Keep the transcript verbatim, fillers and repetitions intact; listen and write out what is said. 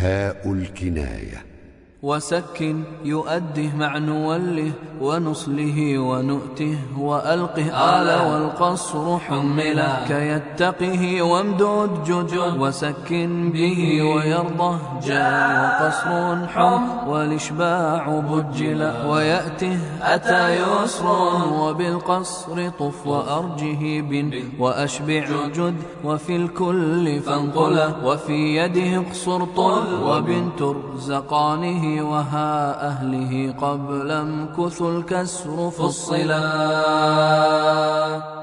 هاء الكناية. وسكن يؤده مع نوله ونصله ونؤته وألقه آل والقصر حملا كيتقه وامدد جد وسكن به ويرضه جاء وقصر حم والإشباع بجلا ويأته أتى يسر وبالقصر طف وأرجه بن وأشبع جد وفي الكل فانقلا وفي يده اقصر طل وبنت رزقانه وها أهله قبل امكث الكسر فصلا.